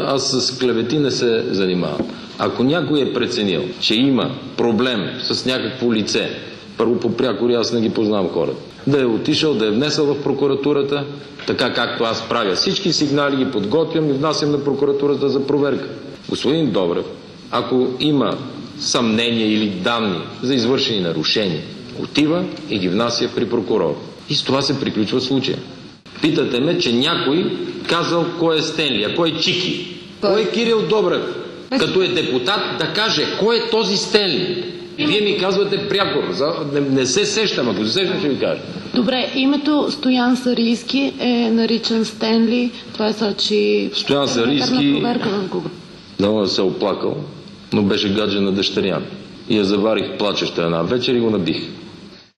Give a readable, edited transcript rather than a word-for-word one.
аз с клевети не се занимавам. Ако някой е преценил, че има проблем с някакво лице, първо по прякори, аз не ги познавам хората, да е отишъл, да е внесъл в прокуратурата, така както аз правя. Всички сигнали ги подготвям и внасям на прокуратурата за проверка. Господин Добрев, ако има съмнение или данни за извършени нарушения, отива и ги внася при прокурор. И с това се приключва случая. Питате ме, че някой казал кой е Стенли, а кой е Чики. Кой е Кирил Добрев? Като е депутат да каже кой е този Стенли. Вие ми казвате прякор. Не се сещам, ако се сещам, ще ви кажа. Добре, името Стоян Сарийски е наричан Стенли. Това значи... Стоян Сарийски... Много се оплакал, но беше гадже на дъщеря ми. И я заварих плачеща една вечер и го набих.